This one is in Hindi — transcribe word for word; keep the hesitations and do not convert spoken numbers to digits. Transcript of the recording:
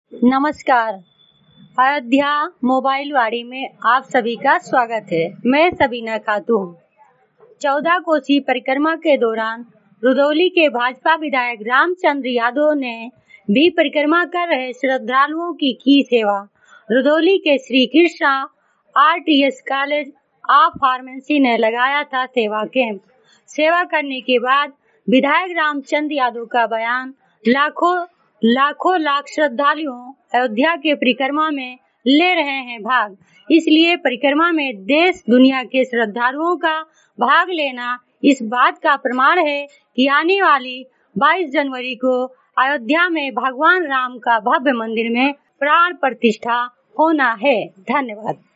नमस्कार। अयोध्या मोबाइल वाड़ी में आप सभी का स्वागत है। मैं सबीना खातून। चौदह कोसी परिक्रमा के दौरान रुधौली के भाजपा विधायक रामचंद्र यादव ने भी परिक्रमा कर रहे श्रद्धालुओं की की सेवा। रुधौली के Shri Krishna RTS college of pharmacy ने लगाया था सेवा कैंप। सेवा करने के बाद विधायक रामचंद्र यादव का बयान, लाखों लाखों लाख श्रद्धालुओं अयोध्या के परिक्रमा में ले रहे हैं भाग, इसलिए परिक्रमा में देश दुनिया के श्रद्धालुओं का भाग लेना इस बात का प्रमाण है कि आने वाली बाईस जनवरी को अयोध्या में भगवान राम का भव्य मंदिर में प्राण प्रतिष्ठा होना है। धन्यवाद।